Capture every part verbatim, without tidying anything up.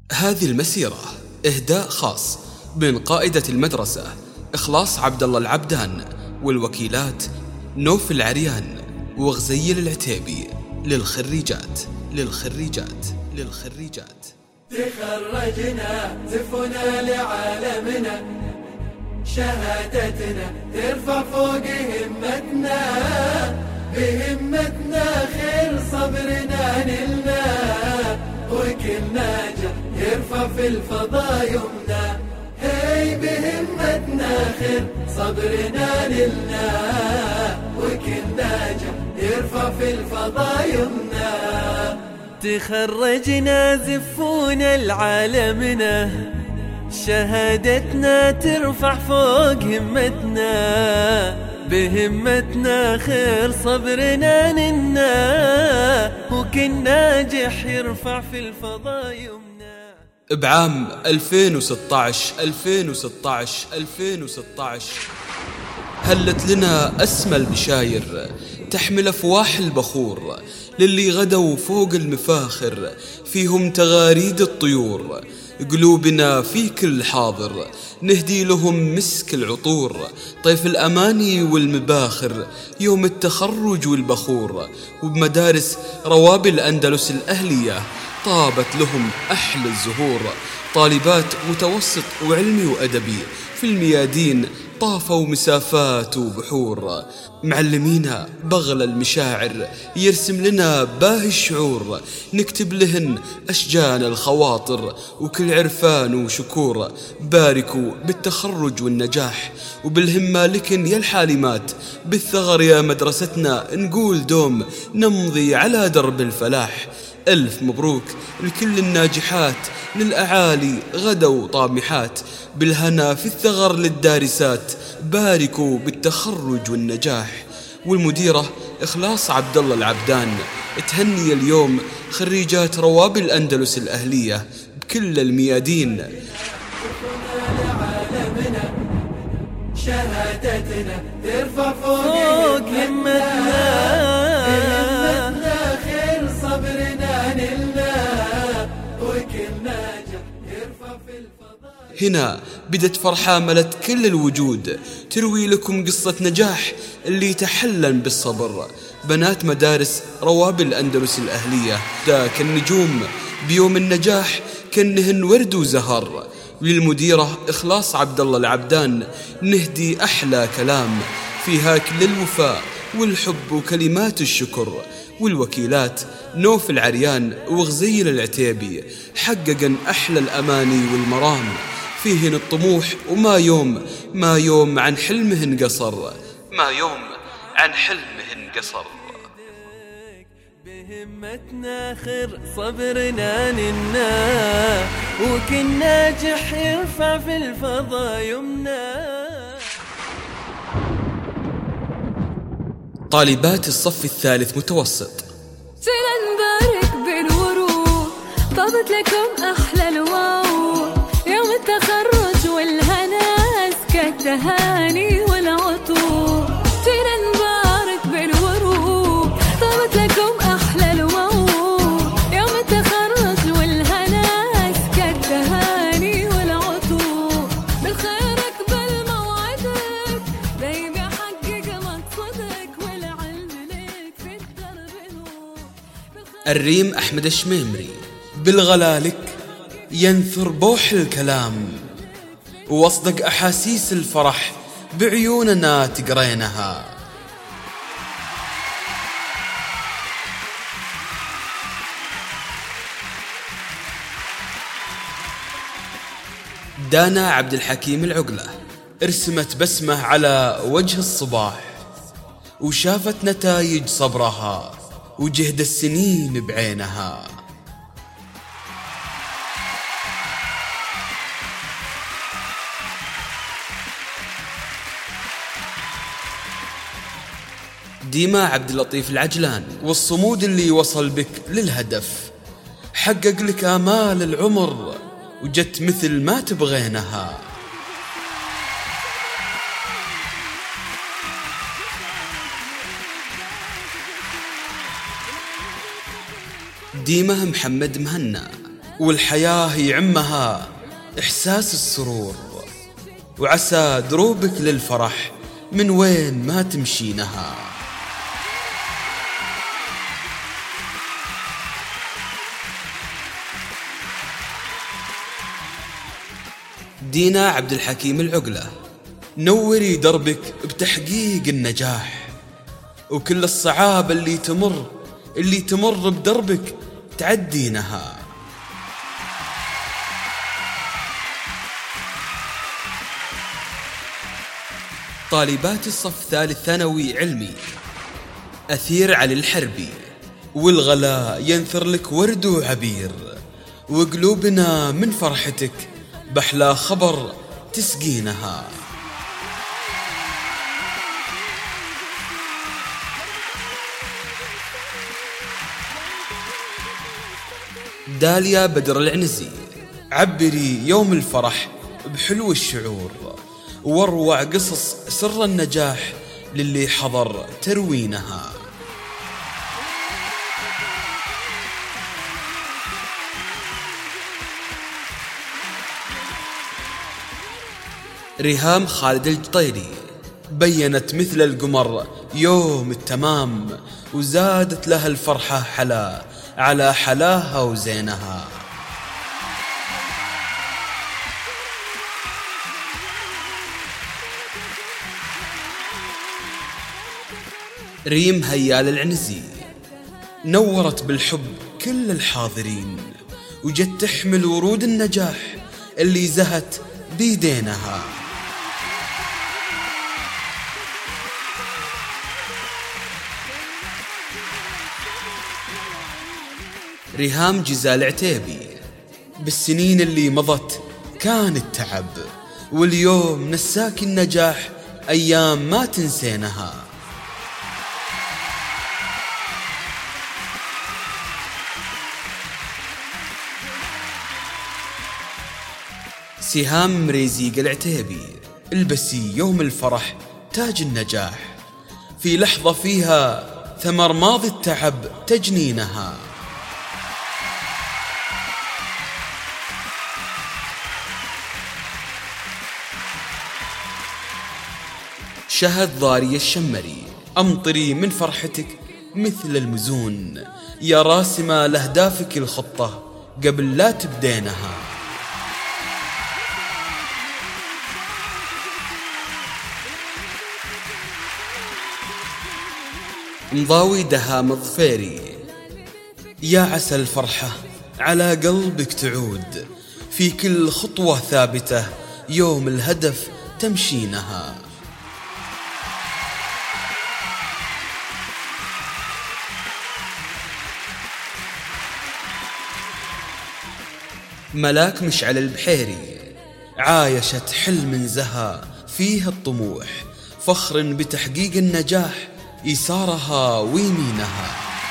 هذه المسيرة إهداء خاص من قائدة المدرسة إخلاص عبد الله العبدان والوكيلات نوف العريان وغزيل العتيبي للخريجات للخريجات للخريجات. تخرجنا زفنا لعالمنا، شهادتنا ترفع فوق همتنا، بهمتنا خير صبرنا نلنا، وكل ناجح يرفع في الفضا يمنا. هي بهمتنا خير صبرنا نلنا، وكل ناجح يرفع في الفضا يمنا. تخرجنا زفونا لعالمنا، شهادتنا ترفع فوق همتنا، بهمتنا خير صبرنا نلنا، وكل ناجح يرفع في الفضا يمنا. بعام ألفين وستة عشر ألفين وستة عشر ألفين وستة عشر هلت لنا أسمى البشاير تحمل أفواح البخور، للي غدوا فوق المفاخر فيهم تغاريد الطيور. قلوبنا في كل حاضر نهدي لهم مسك العطور، طيف الأماني والمباخر يوم التخرج والبخور. وبمدارس روابي الأندلس الأهلية طابت لهم أحلى الزهور، طالبات متوسط وعلمي وأدبي في الميادين طافوا مسافات وبحور. معلمينا بغل المشاعر يرسم لنا باهي الشعور، نكتب لهن أشجان الخواطر وكل عرفان وشكور. باركوا بالتخرج والنجاح وبالهمة لكن يا الحالمات، بالثغر يا مدرستنا نقول دوم نمضي على درب الفلاح. ألف مبروك لكل الناجحات، للأعالي غدوا طامحات، بالهنا في الثغر للدارسات باركوا بالتخرج والنجاح. والمديرة إخلاص عبد الله العبدان تهني اليوم خريجات روابي الأندلس الأهلية بكل الميادين. شهادتنا ترفع فوق همتنا، همتنا خير صبرنا نلنا، وكل ناجح يرفع في الفضاء. هنا بدت فرحة ملت كل الوجود، تروي لكم قصة نجاح اللي تحلن بالصبر. بنات مدارس روابي الأندلس الأهلية ذاك النجوم بيوم النجاح كأنهن ورد وزهر. للمديرة إخلاص عبد الله العبدان نهدي أحلى كلام فيها كل الوفاء والحب وكلمات الشكر. والوكيلات نوف العريان وغزيل العتيبي حققن أحلى الأماني والمرام، فيهن الطموح وما يوم ما يوم عن حلمهن قصر، ما يوم عن حلمهن قصر. بهمتنا خير صبرنا نلنا، وكل ناجح يرفع في الفضا يمنا. طالبات الصف الثالث متوسط، جينا نبارك بالورود، طابت لكم أحلى الوعود، يوم التخرج والهنا أزكى التهاني والعطور. جينا نبارك بالورود، طابت لكم أحلى الوعود، يوم التخرج والهنا أزكى التهاني والعطور. بالخير اقبل موعدك دايم يحقق مقصدك، والعلم لك في الدرب نور. الريم أحمد الشميمري بالغلالك ينثر بوح الكلام، ووصدق أحاسيس الفرح بعيوننا تقرينها. دانا عبد الحكيم العقلة ارسمت بسمة على وجه الصباح، وشافت نتائج صبرها وجهد السنين بعينها. ديما عبد اللطيف العجلان والصمود اللي وصل بك للهدف، حقق لك آمال العمر وجت مثل ما تبغينها. ديمة محمد مهنا والحياة يعمها إحساس السرور، وعسى دروبك للفرح من وين ما تمشينها. دينا عبد الحكيم العقلة، نوري دربك بتحقيق النجاح، وكل الصعاب اللي تمر اللي تمر بدربك تعدينها. طالبات الصف ثالث ثانوي علمي، أثير علي الحربي، والغلاء ينثر لك ورد وعبير، وقلوبنا من فرحتك بحلا خبر تسقينها. داليا بدر العنزي، عبري يوم الفرح بحلو الشعور، واروع قصص سر النجاح للي حضر تروينها. ريهام خالد الجطيري، بينت مثل القمر يوم التمام، وزادت لها الفرحة حلا على حلاها وزينها. ريم هيال العنزي، نورت بالحب كل الحاضرين، وجت تحمل ورود النجاح اللي زهت بيدينها. ريهام جزال عتيبي، بالسنين اللي مضت كان التعب، واليوم نساك النجاح أيام ما تنسينها. سهام مريزيق العتيبي، البسي يوم الفرح تاج النجاح، في لحظة فيها ثمر ماضي التعب تجنينها. شهد ضاري الشمري، أمطري من فرحتك مثل المزون، يا راسمة لأهدافك الخطة قبل لا تبدينها. مضاوي دهام الظفيري، يا عسى الفرحة على قلبك تعود، في كل خطوة ثابتة يوم الهدف تمشينها. ملاك مشعل البحيري، عايشت حلم زها فيه الطموح، فخر بتحقيق النجاح يسارها ويمينها.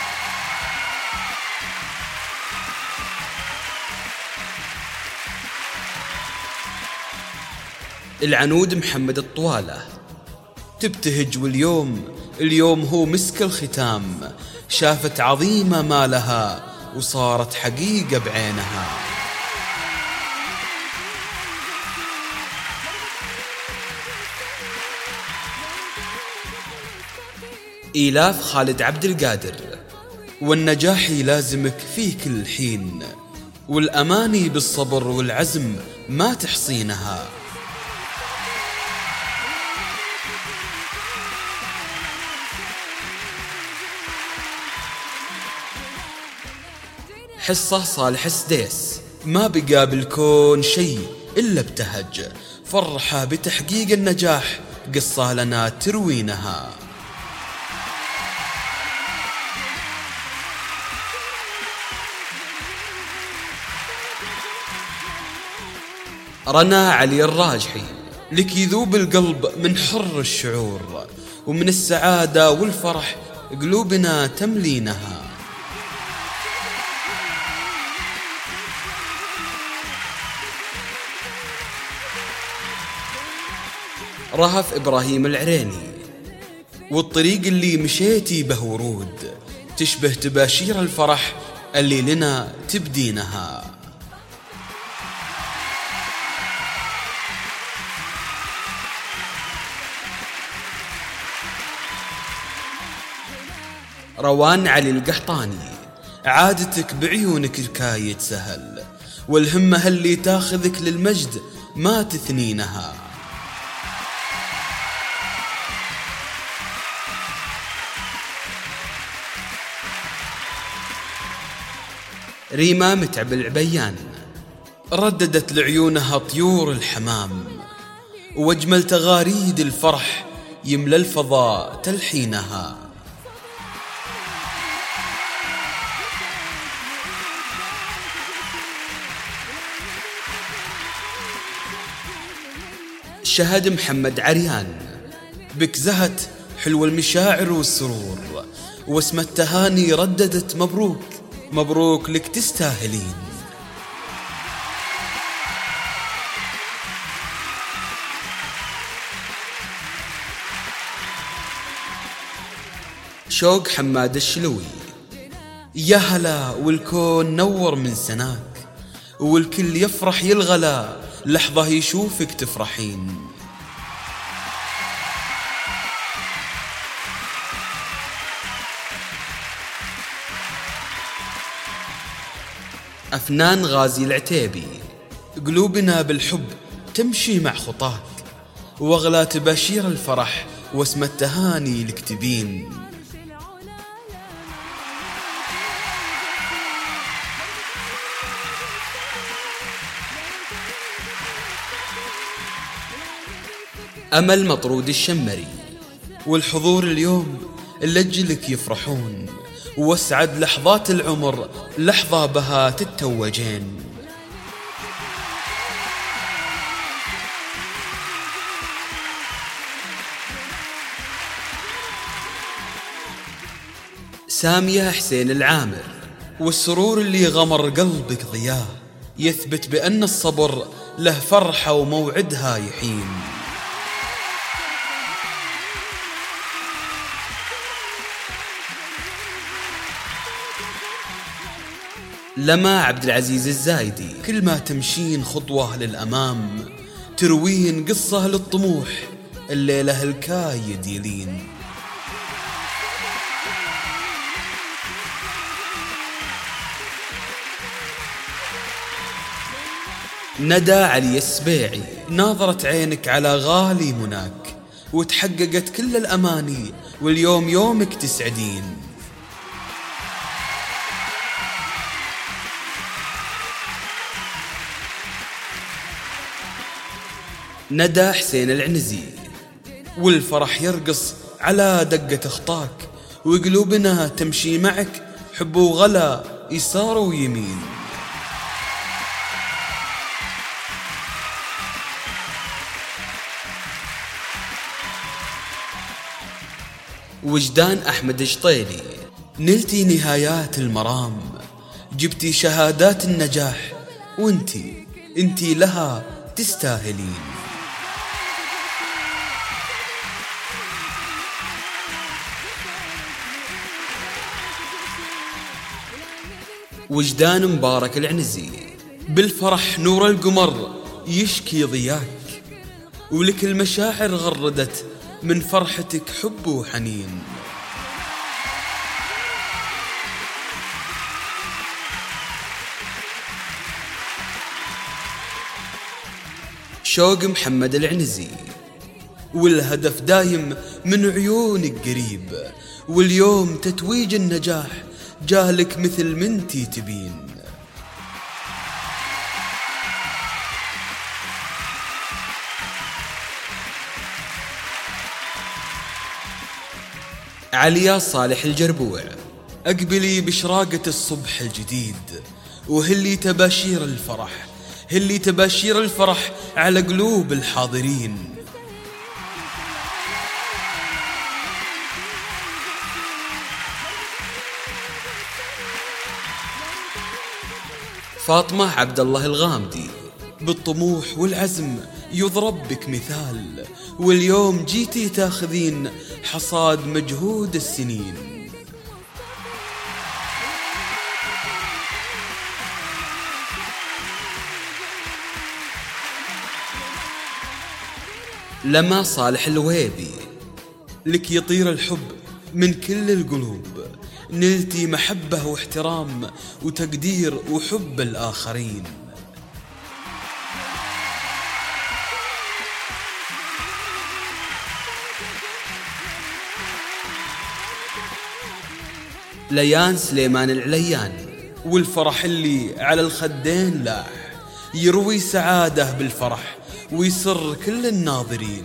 العنود محمد الطوالة، تبتهج واليوم اليوم هو مسك الختام، شافت عظيمة ما لها وصارت حقيقة بعينها. إيلاف خالد عبد القادر، والنجاح يلازمك في كل حين، والأماني بالصبر والعزم ما تحصينها. حصة صالح السديس، ما بقى بالكون شيء إلا ابتهج، فرحة بتحقيق النجاح قصة لنا تروينها. رنا علي الراجحي، لك يذوب القلب من حر الشعور، ومن السعادة والفرح قلوبنا تملينها. رهف إبراهيم العريني، والطريق اللي مشيتي به ورود، تشبه تباشير الفرح اللي لنا تبدينها. روان علي القحطاني. عادتك بعيونك الكايد سهل، والهمة اللي تاخذك للمجد ما تثنينها. ريما متعب العبيان. رددت لعيونها طيور الحمام، واجمل تغاريد الفرح يملى الفضاء تلحينها. شهد محمد عريان. بك زهت حلو المشاعر والسرور، واسم التهاني رددت مبروك مبروك لك تستاهلين. شوق حماد الشلوي. يا هلا والكون نور من سناك، والكل يفرح يلغلا لحظة يشوفك تفرحين. أفنان غازي العتيبي. قلوبنا بالحب تمشي مع خطاك، واغلى تباشير الفرح واسم التهاني لك تبين. أمل مطرود الشمري. والحضور اليوم لأجلك يفرحون، واسعد لحظات العمر لحظة بها تتوجين. سامية حسين العامر. والسرور اللي غمر قلبك ضياه يثبت بأن الصبر له فرحة وموعدها يحين. لما عبد العزيز الزايدي. كل ما تمشين خطوة للأمام تروين قصة للطموح الليلة الكايد يلين. ندى علي السبيعي. ناظرت عينك على غالي مناك، وتحققت كل الأماني واليوم يومك تسعدين. ندى حسين العنزي. والفرح يرقص على دقة خطاك، وقلوبنا تمشي معك حب وغلا يسار ويمين. وجدان أحمد شطيلي. نلتي نهايات المرام، جبتي شهادات النجاح، وانتي انتي لها تستاهلين. وجدان مبارك العنزي. بالفرح نور القمر يشكي ضياك، ولك المشاعر غردت من فرحتك حب وحنين. شوق محمد العنزي. والهدف دايم من عيونك قريب، واليوم تتويج النجاح جالك مثل منتي تبين. عليا صالح الجربوع. أقبلي بشراقة الصبح الجديد، وهلي تباشير الفرح هلي تباشير الفرح على قلوب الحاضرين. فاطمة عبد الله الغامدي. بالطموح والعزم يضرب بك مثال، واليوم جيتي تاخذين حصاد مجهود السنين. لما صالح الوهيبي. لك يطير الحب من كل القلوب، نلتي محبة واحترام وتقدير وحب الآخرين. ليان سليمان العلياني، والفرح اللي على الخدين لاح يروي سعادة بالفرح ويسر كل الناظرين.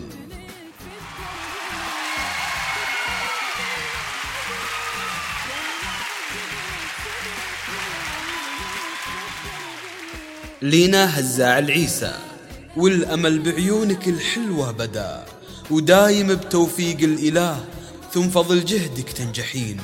لينا هزاع العيسى، والأمل بعيونك الحلوة بدا، ودايم بتوفيق الإله ثم فضل جهدك تنجحين.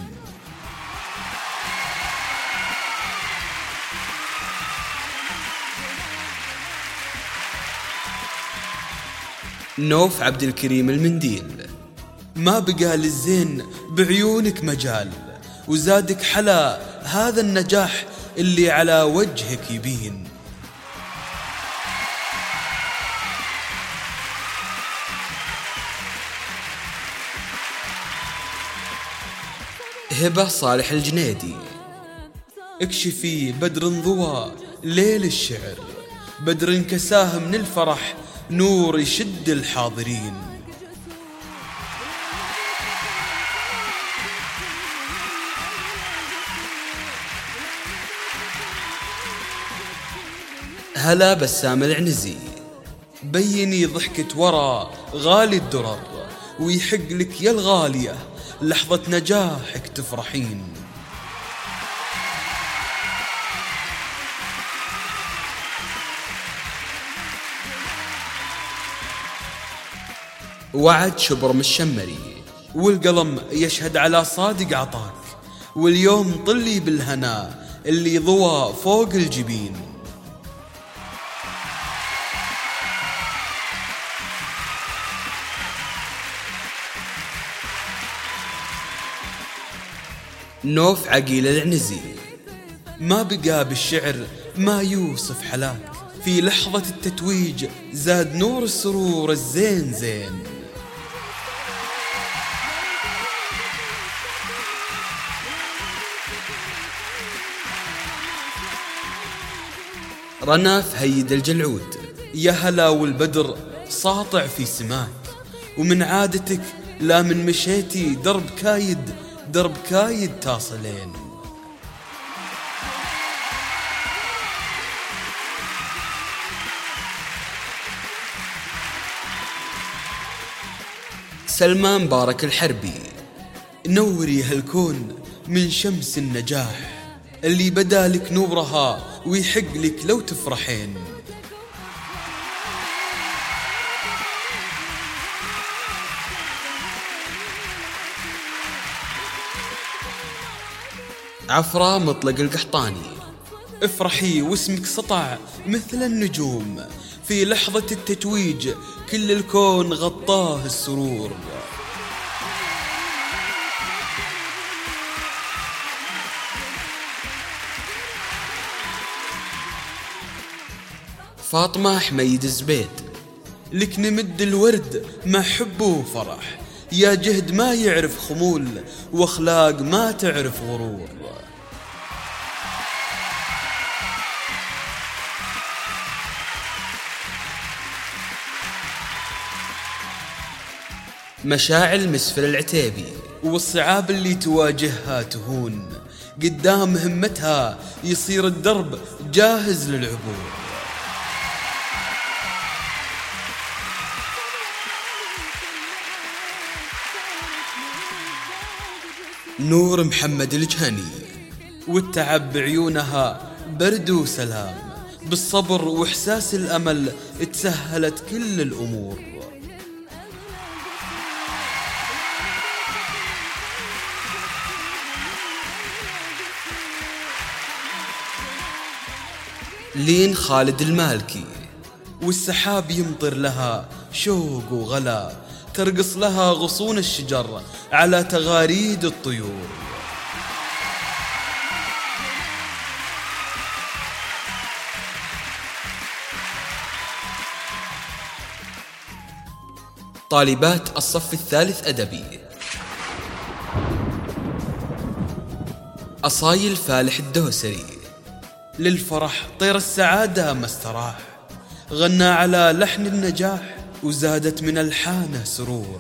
نوف عبد الكريم المنديل، ما بقى للزين بعيونك مجال، وزادك حلا هذا النجاح اللي على وجهك يبين. هبة صالح الجنيدي، اكشفي بدر ضوى ليل الشعر، بدر كساه من الفرح نور يشد الحاضرين. هلا بسام العنزي، بيني ضحكة ورا غالي الدرر، ويحق لك يا الغالية لحظة نجاحك تفرحين. وعد شبرم الشمري، والقلم يشهد على صادق عطاك، واليوم طلي بالهنا اللي ضوى فوق الجبين. نوف عقيل العنزي، ما بقى بالشعر ما يوصف حلاك، في لحظة التتويج زاد نور السرور الزين زين. رناف هيد الجلعود، يا هلا والبدر ساطع في سماك، ومن عادتك لا من مشيتي درب كايد درب كايد تصلين. سلمان بارك الحربي، نوري هالكون من شمس النجاح اللي بدالك نورها ويحق لك لو تفرحين. عفرة مطلق القحطاني، افرحي واسمك سطع مثل النجوم، في لحظة التتويج كل الكون غطاه السرور. فاطمة حميد الزبيد، لك نمد الورد ما حبه وفرح، يا جهد ما يعرف خمول واخلاق ما تعرف غرور. مشاعل مسفر العتيبي، والصعاب اللي تواجهها تهون، قدام همتها يصير الدرب جاهز للعبور. نور محمد الجهني، والتعب بعيونها برد وسلام، بالصبر واحساس الامل تسهلت كل الامور. لين خالد المالكي، والسحاب يمطر لها شوق وغلا، ترقص لها غصون الشجر على تغاريد الطيور. طالبات الصف الثالث أدبي، أصايل فالح الدوسري. للفرح طير السعادة ما استراح، غنى على لحن النجاح وزادت من ألحانه سرور.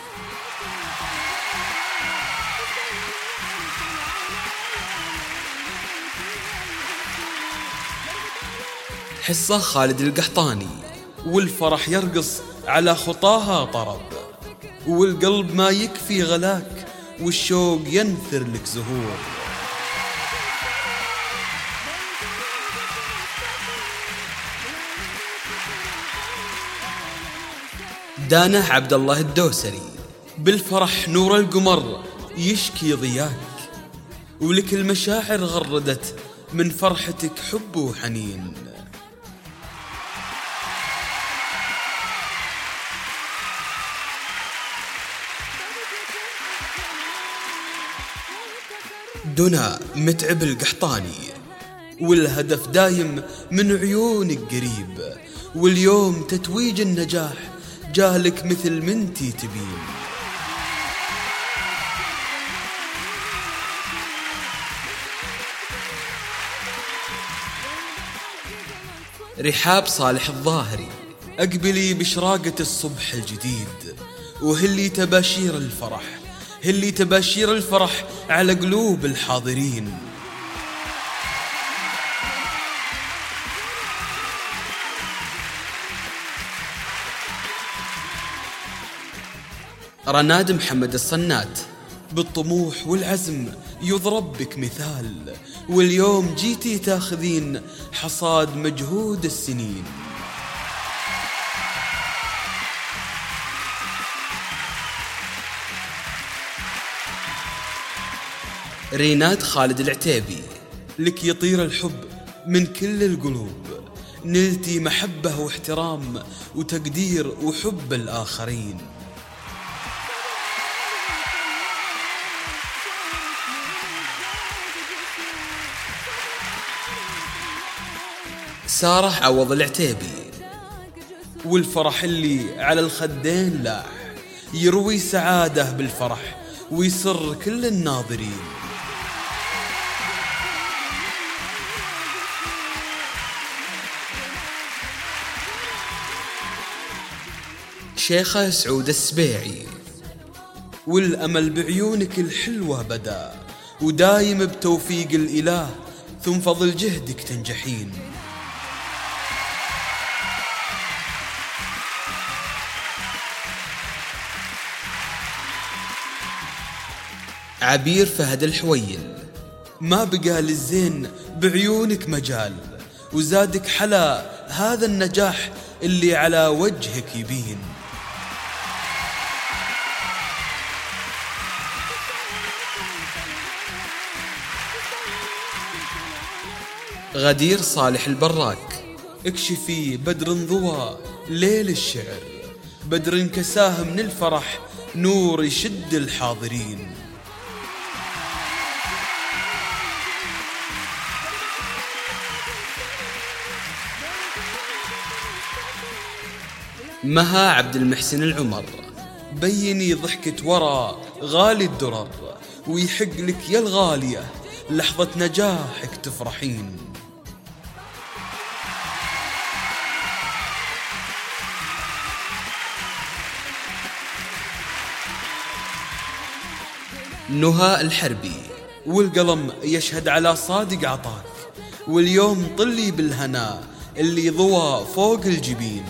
حصة خالد القحطاني. والفرح يرقص على خطاها طرب، والقلب ما يكفي غلاك والشوق ينثر لك زهور. دانه عبد الله الدوسري. بالفرح نور القمر يشكي ضياك، ولك المشاعر غردت من فرحتك حب وحنين. دنا متعب القحطاني. والهدف دايم من عيونك قريب، واليوم تتويج النجاح جالك مثل منتي تبين. رحاب صالح الظاهري. أقبلي بشراقة الصبح الجديد، وهلي تباشير الفرح، هلي تباشير الفرح على قلوب الحاضرين. رناد محمد الصنات. بالطموح والعزم يضرب بك مثال، واليوم جيتي تاخذين حصاد مجهود السنين. ريناد خالد العتيبي. لك يطير الحب من كل القلوب، نلتي محبة واحترام وتقدير وحب الآخرين. سارة عوض العتيبي. والفرح اللي على الخدين لاح، يروي سعادة بالفرح ويسر كل الناظرين. شيخة سعود السبيعي. والأمل بعيونك الحلوة بدا، ودايم بتوفيق الإله ثم فضل جهدك تنجحين. عبير فهد الحويل. ما بقى للزين بعيونك مجال، وزادك حلا هذا النجاح اللي على وجهك يبين. غدير صالح البراك. اكشفي بدر ضوى ليل الشعر، بدر كساه من الفرح نور يشد الحاضرين. مها عبد المحسن العمر. بيني ضحكة ورا غالي الدرر، ويحق لك يا الغالية لحظة نجاحك تفرحين. نهى الحربي. والقلم يشهد على صادق عطاك، واليوم طلي بالهنا اللي ضوى فوق الجبين.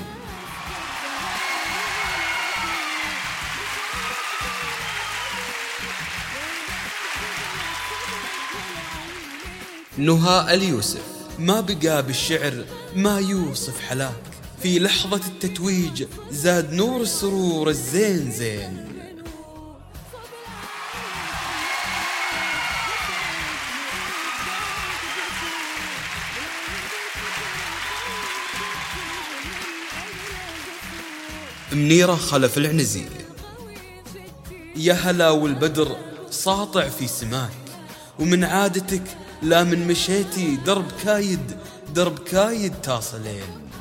نهى اليوسف. ما بقى بالشعر ما يوصف حلاك، في لحظة التتويج زاد نور السرور الزين زين. منيرة خلف العنزي. يا هلا والبدر ساطع في سماك، ومن عادتك لا من مشيتي درب كايد درب كايد تصلين.